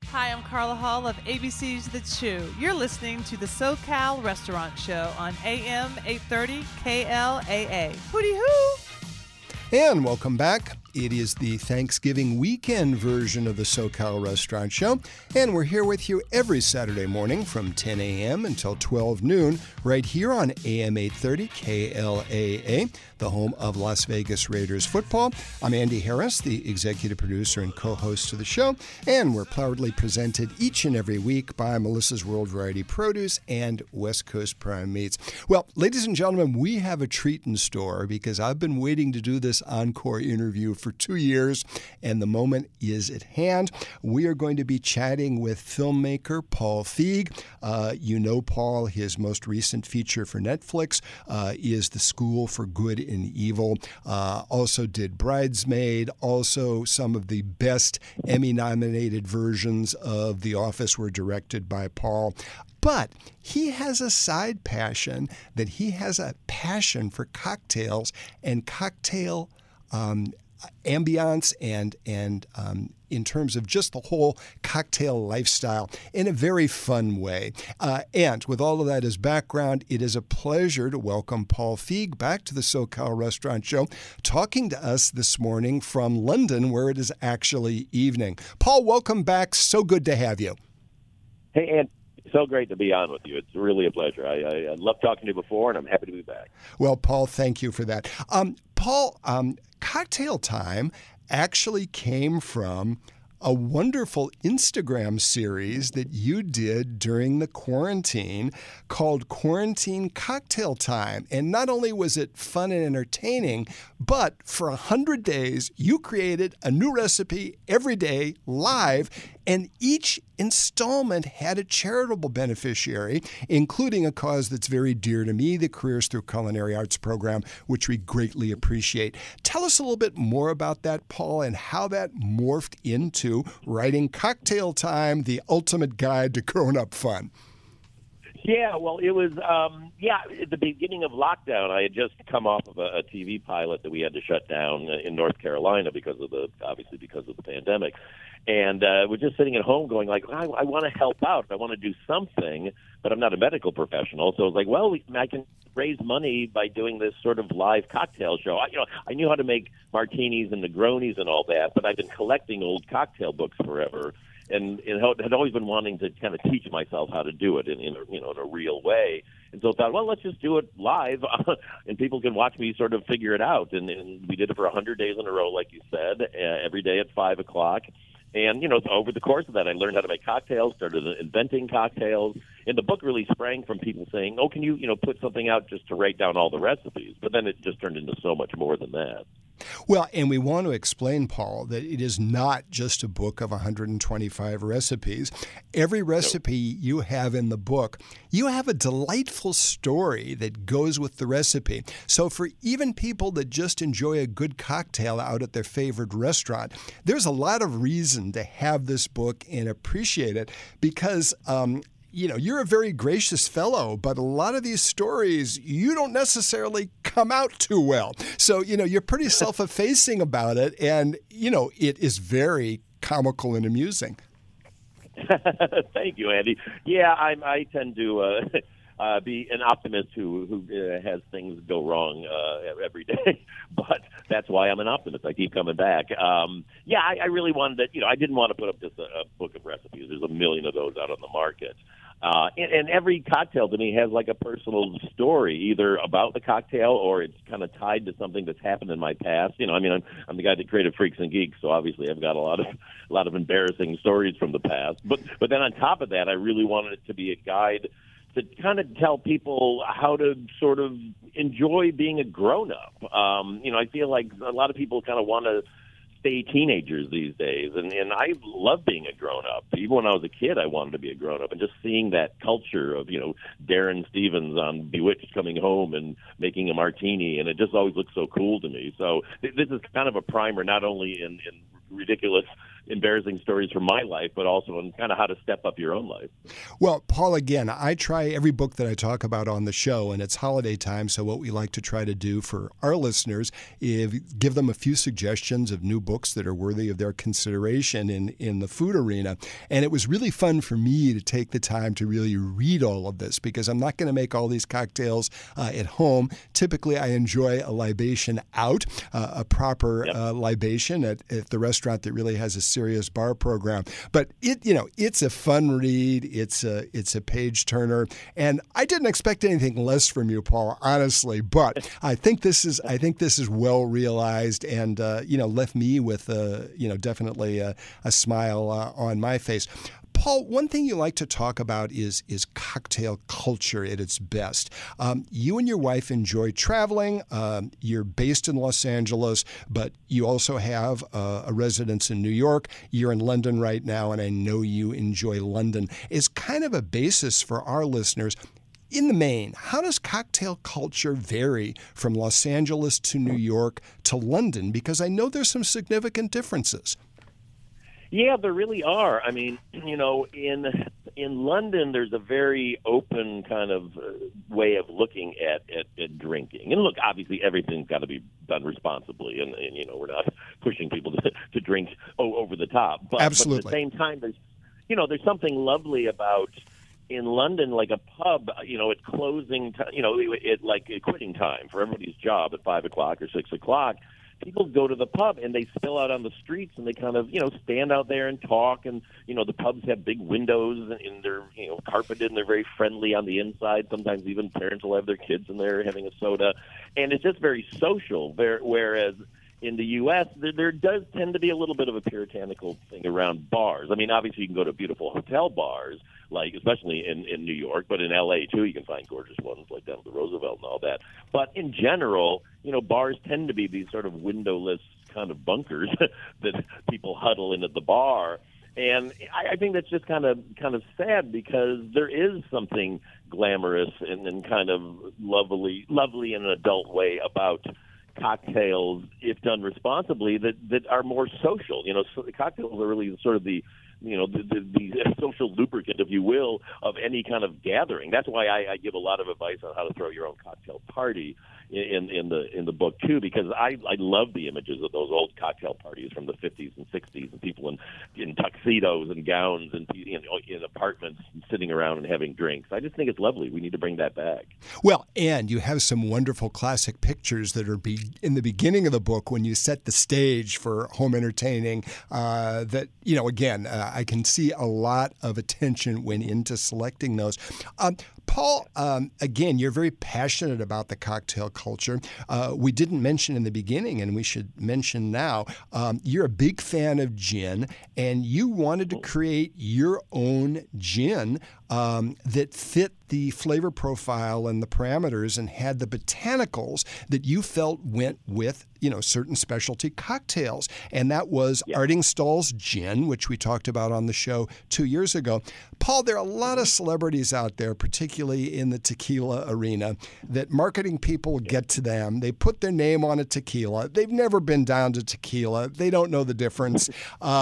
Hi, I'm Carla Hall of ABC's The Chew. You're listening to the SoCal Restaurant Show on AM 830 KLAA. Hooty hoo! And welcome back. It is the Thanksgiving weekend version of the SoCal Restaurant Show, and we're here with you every Saturday morning from 10 a.m. until 12 noon right here on AM 830 KLAA, the home of Las Vegas Raiders football. I'm Andy Harris, the executive producer and co-host of the show, and we're proudly presented each and every week by Melissa's World Variety Produce and West Coast Prime Meats. Well, ladies and gentlemen, we have a treat in store because I've been waiting to do this encore interview for 2 years, and the moment is at hand. We are going to be chatting with filmmaker Paul Feig. You know Paul, his most recent feature for Netflix is The School for Good and Evil. Also did Bridesmaid. Also, some of the best Emmy-nominated versions of The Office were directed by Paul. But he has a side passion that he has a passion for cocktails and cocktail ambiance and in terms of just the whole cocktail lifestyle in a very fun way. And with all of that as background, it is a pleasure to welcome Paul Feig back to the SoCal Restaurant Show, talking to us this morning from London, where it is actually evening. Paul, welcome back. So good to have you. Hey, Andy. So great to be on with you. It's really a pleasure. I loved talking to you before, and I'm happy to be back. Well, Paul, thank you for that. Paul, Cocktail Time actually came from a wonderful Instagram series that you did during the quarantine called Quarantine Cocktail Time. And not only was it fun and entertaining, but for 100 days, you created a new recipe every day live, and each installment had a charitable beneficiary, including a cause that's very dear to me, the Careers Through Culinary Arts program, which we greatly appreciate. Tell us a little bit more about that, Paul, and how that morphed into writing Cocktail Time, the ultimate guide to grown-up fun. Yeah, well, it was, at the beginning of lockdown, I had just come off of a TV pilot that we had to shut down in North Carolina because of the pandemic. And we're just sitting at home going like, I want to help out. I want to do something, but I'm not a medical professional. So I was like, well, I can raise money by doing this sort of live cocktail show. I knew how to make martinis and Negronis and all that, but I've been collecting old cocktail books forever. And had always been wanting to kind of teach myself how to do it in a real way. And so I thought, well, let's just do it live, and people can watch me sort of figure it out. And we did it for 100 days in a row, like you said, every day at 5 o'clock. And, over the course of that, I learned how to make cocktails, started inventing cocktails. And the book really sprang from people saying, oh, can you, put something out just to write down all the recipes? But then it just turned into so much more than that. Well, and we want to explain, Paul, that it is not just a book of 125 recipes. Every recipe you have in the book, you have a delightful story that goes with the recipe. So for even people that just enjoy a good cocktail out at their favorite restaurant, there's a lot of reason to have this book and appreciate it because you're a very gracious fellow, but a lot of these stories, you don't necessarily come out too well. So, you're pretty self-effacing about it, and, it is very comical and amusing. Thank you, Andy. Yeah, I tend to be an optimist who has things go wrong every day, but that's why I'm an optimist. I keep coming back. I really wanted to, I didn't want to put up just a book of recipes. There's a million of those out on the market. And every cocktail to me has like a personal story, either about the cocktail or it's kind of tied to something that's happened in my past. I'm the guy that created Freaks and Geeks, so obviously I've got a lot of embarrassing stories from the past. But then on top of that, I really wanted it to be a guide to kind of tell people how to sort of enjoy being a grown-up. I feel like a lot of people kind of want to stay teenagers these days, and I love being a grown-up. Even when I was a kid, I wanted to be a grown-up, and just seeing that culture of, Darren Stevens on Bewitched coming home and making a martini, and it just always looks so cool to me. So this is kind of a primer, not only in ridiculous, embarrassing stories from my life, but also on kind of how to step up your own life. Well, Paul, again, I try every book that I talk about on the show, and it's holiday time, so what we like to try to do for our listeners is give them a few suggestions of new books that are worthy of their consideration in the food arena. And it was really fun for me to take the time to really read all of this, because I'm not going to make all these cocktails at home. Typically, I enjoy a libation out, a proper libation at the restaurant that really has a serious bar program. But it's a fun read. It's a page turner, and I didn't expect anything less from you, Paul, honestly. But I think this is well realized, and left me with definitely a smile on my face. Paul, one thing you like to talk about is cocktail culture at its best. You and your wife enjoy traveling. You're based in Los Angeles, but you also have a residence in New York. You're in London right now, and I know you enjoy London. Is kind of a basis for our listeners. In the main, how does cocktail culture vary from Los Angeles to New York to London? Because I know there's some significant differences. Yeah, there really are. I mean, in London, there's a very open kind of way of looking at drinking. And look, obviously, everything's got to be done responsibly, and we're not pushing people to drink over the top. But, Absolutely. But at the same time, there's something lovely about in London, like a pub, at closing time, at quitting time for everybody's job at 5 o'clock or 6 o'clock. People go to the pub and they spill out on the streets and they kind of, stand out there and talk. And, the pubs have big windows and they're, carpeted and they're very friendly on the inside. Sometimes even parents will have their kids in there having a soda. And it's just very social. Whereas in the U.S., there does tend to be a little bit of a puritanical thing around bars. I mean, obviously you can go to beautiful hotel bars, like especially in New York, but in L.A. too, you can find gorgeous ones like down at the Roosevelt and all that. But in general, bars tend to be these sort of windowless kind of bunkers that people huddle in at the bar. And I think that's just kind of sad, because there is something glamorous and kind of lovely in an adult way about cocktails, if done responsibly, that are more social. So the cocktails are really sort of the social lubricant, if you will, of any kind of gathering. That's why I give a lot of advice on how to throw your own cocktail party in the book too, because I love the images of those old cocktail parties from the 50s and 60s, and people in tuxedos and gowns and in apartments sitting around and having drinks. I just think it's lovely. We need to bring that back. Well, and you have some wonderful classic pictures that are in the beginning of the book when you set the stage for home entertaining. That again, I can see a lot of attention went into selecting those. Paul, again, you're very passionate about the cocktail culture. We didn't mention in the beginning, and we should mention now, you're a big fan of gin, and you wanted to create your own gin that fit the flavor profile and the parameters and had the botanicals that you felt went with, certain specialty cocktails. And that was Ardingstall's Gin, which we talked about on the show 2 years ago. Paul, there are a lot of celebrities out there, particularly in the tequila arena, that marketing people get to them. They put their name on a tequila. They've never been down to tequila. They don't know the difference.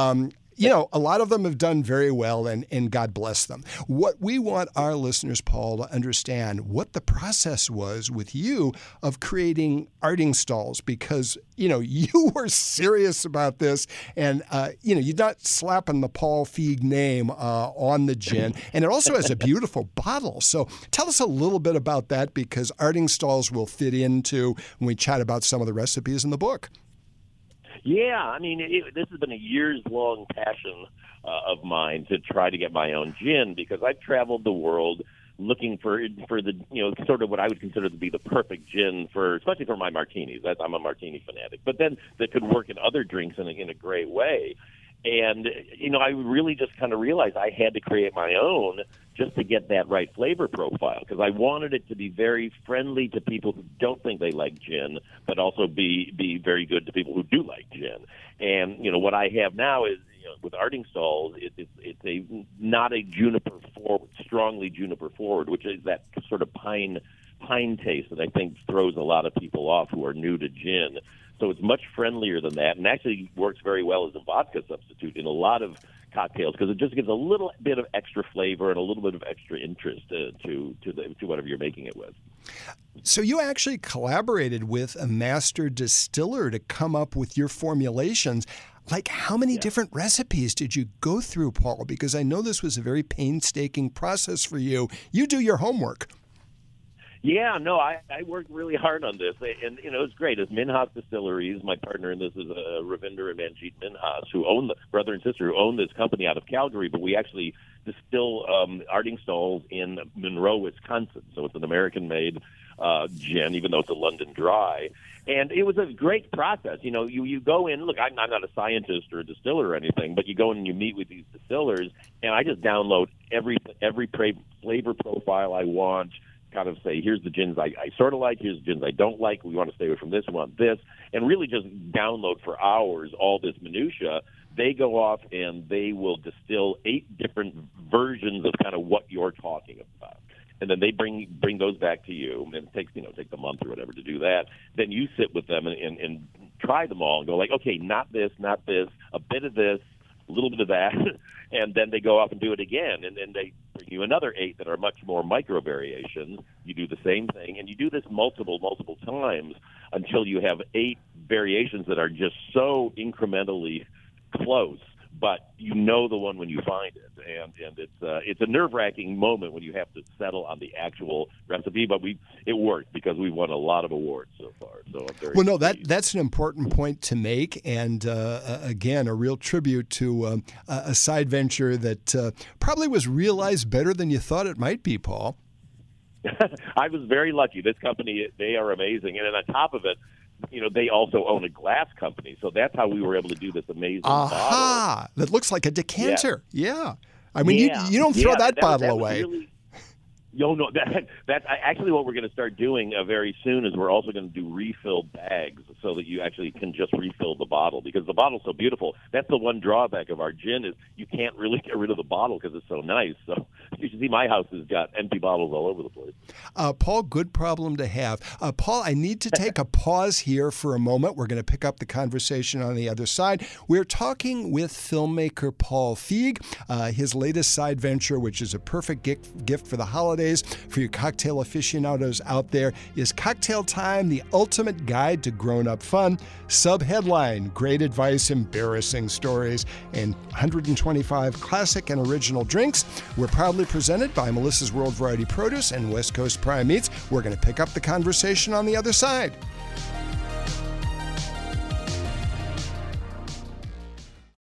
A lot of them have done very well, and God bless them. What we want our listeners, Paul, to understand what the process was with you of creating Ardingstall's, because, you were serious about this, and, you're not slapping the Paul Feig name on the gin, and it also has a beautiful bottle. So tell us a little bit about that, because Ardingstall's will fit into when we chat about some of the recipes in the book. Yeah, I mean, this has been a years-long passion of mine to try to get my own gin, because I've traveled the world looking for the sort of what I would consider to be the perfect gin especially for my martinis. I'm a martini fanatic, but then that could work in other drinks in a great way. And, I really just kind of realized I had to create my own just to get that right flavor profile, because I wanted it to be very friendly to people who don't think they like gin, but also be very good to people who do like gin. And, what I have now is, with Ardingstall's, it's not a juniper forward, strongly juniper forward, which is that sort of pine taste that I think throws a lot of people off who are new to gin. So it's much friendlier than that, and actually works very well as a vodka substitute in a lot of cocktails because it just gives a little bit of extra flavor and a little bit of extra interest to whatever you're making it with. So you actually collaborated with a master distiller to come up with your formulations. Like, how many different recipes did you go through, Paul? Because I know this was a very painstaking process for you. You do your homework. Yeah, no, I worked really hard on this, and it's great. It's Minhas Distilleries. My partner in this is Ravinder and Manjeet Minhas, who own the brother and sister who own this company out of Calgary. But we actually distill Ardingstall's in Monroe, Wisconsin. So it's an American-made gin, even though it's a London Dry. And it was a great process. You go in. Look, I'm not a scientist or a distiller or anything, but you go in and you meet with these distillers, and I just download every flavor profile I want. Kind of say, here's the gins I sort of like, here's the gins I don't like, we want to stay away from this, we want this, and really just download for hours all this minutia. They go off and they will distill 8 different versions of kind of what you're talking about. And then they bring those back to you, and it takes a month or whatever to do that. Then you sit with them and try them all and go like, okay, not this, a bit of this, a little bit of that, and then they go off and do it again, and then they bring you another 8 that are much more micro variations. You do the same thing, and you do this multiple times until you have 8 variations that are just so incrementally close, but you know the one when you find it, and it's a nerve-wracking moment when you have to settle on the actual recipe, but it worked because we won a lot of awards so far. So I'm very pleased. That's an important point to make, and again, a real tribute to a side venture that probably was realized better than you thought it might be, Paul. I was very lucky. This company, they are amazing, and then on top of it, they also own a glass company, so that's how we were able to do this amazing bottle. That looks like a decanter. Yeah. I mean, you don't throw that bottle away. Really, that's actually what we're going to start doing very soon. Is we're also going to do refill bags so that you actually can just refill the bottle because the bottle's so beautiful. That's the one drawback of our gin is you can't really get rid of the bottle because it's so nice. So you should see my house has got empty bottles all over the place. Paul, good problem to have. Paul, I need to take a pause here for a moment. We're going to pick up the conversation on the other side. We're talking with filmmaker Paul Feig. His latest side venture, which is a perfect gift for the holidays for your cocktail aficionados out there, is Cocktail Time, the ultimate guide to grown-up fun. Sub-headline, great advice, embarrassing stories, and 125 classic and original drinks. We're proudly presented by Melissa's World Variety Produce and West Coast Prime Meats. We're going to pick up the conversation on the other side.